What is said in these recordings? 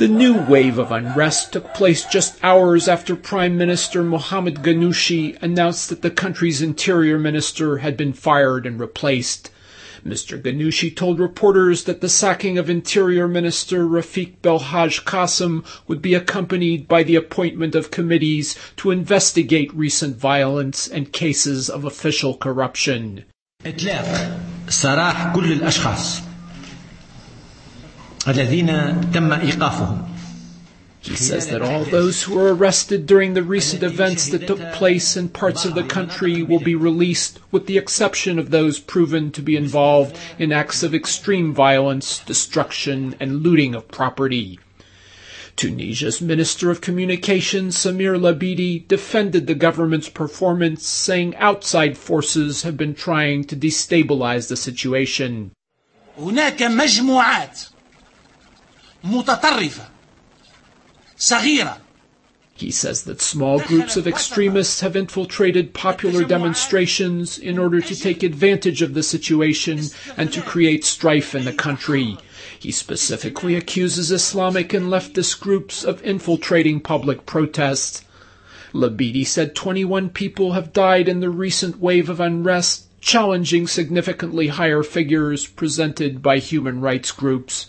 The new wave of unrest took place just hours after Prime Minister Mohamed Ghannouchi announced that the country's interior minister had been fired and replaced. Mr. Ghannouchi told reporters that the sacking of Interior Minister Rafiq Belhaj Qasem would be accompanied by the appointment of committees to investigate recent violence and cases of official corruption. إطلاق سراح كل الأشخاص الذين تم إيقافهم. He says that all those who were arrested during the recent events that took place in parts of the country will be released, with the exception of those proven to be involved in acts of extreme violence, destruction, and looting of property. Tunisia's Minister of Communications, Samir Labidi, defended the government's performance, saying outside forces have been trying to destabilize the situation. هناك مجموعات متطرفة صغيرة. He says that small groups of extremists have infiltrated popular demonstrations in order to take advantage of the situation and to create strife in the country. He specifically accuses Islamic and leftist groups of infiltrating public protests. Labidi said 21 people have died in the recent wave of unrest, challenging significantly higher figures presented by human rights groups.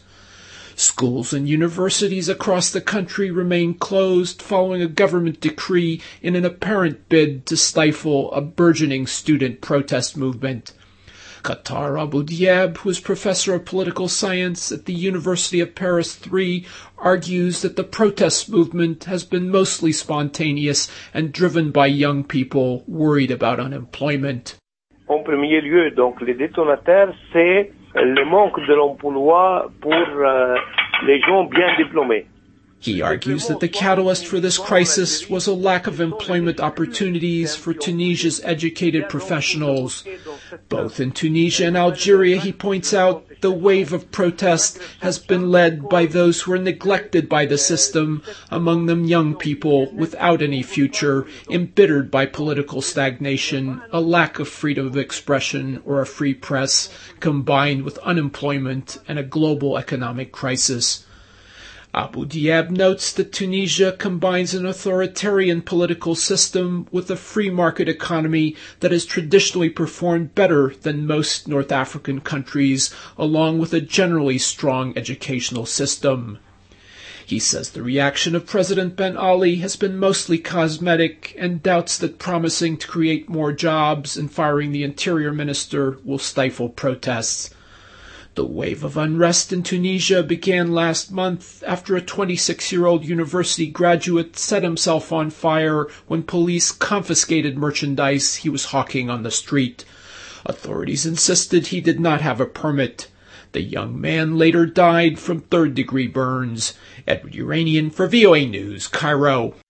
Schools and universities across the country remain closed following a government decree in an apparent bid to stifle a burgeoning student protest movement. Qatar Abu Diab, who is professor of political science at the University of Paris III, argues that the protest movement has been mostly spontaneous and driven by young people worried about unemployment. En premier lieu, donc, les détonateurs, c'est le manque de l'emploi pour les gens bien diplômés. He argues that the catalyst for this crisis was a lack of employment opportunities for Tunisia's educated professionals. Both in Tunisia and Algeria, he points out, the wave of protest has been led by those who are neglected by the system, among them young people without any future, embittered by political stagnation, a lack of freedom of expression or a free press, combined with unemployment and a global economic crisis. Abu Diab notes that Tunisia combines an authoritarian political system with a free market economy that has traditionally performed better than most North African countries, along with a generally strong educational system. He says the reaction of President Ben Ali has been mostly cosmetic and doubts that promising to create more jobs and firing the interior minister will stifle protests. The wave of unrest in Tunisia began last month after a 26-year-old university graduate set himself on fire when police confiscated merchandise he was hawking on the street. Authorities insisted he did not have a permit. The young man later died from third-degree burns. Edward Uranian for VOA News, Cairo.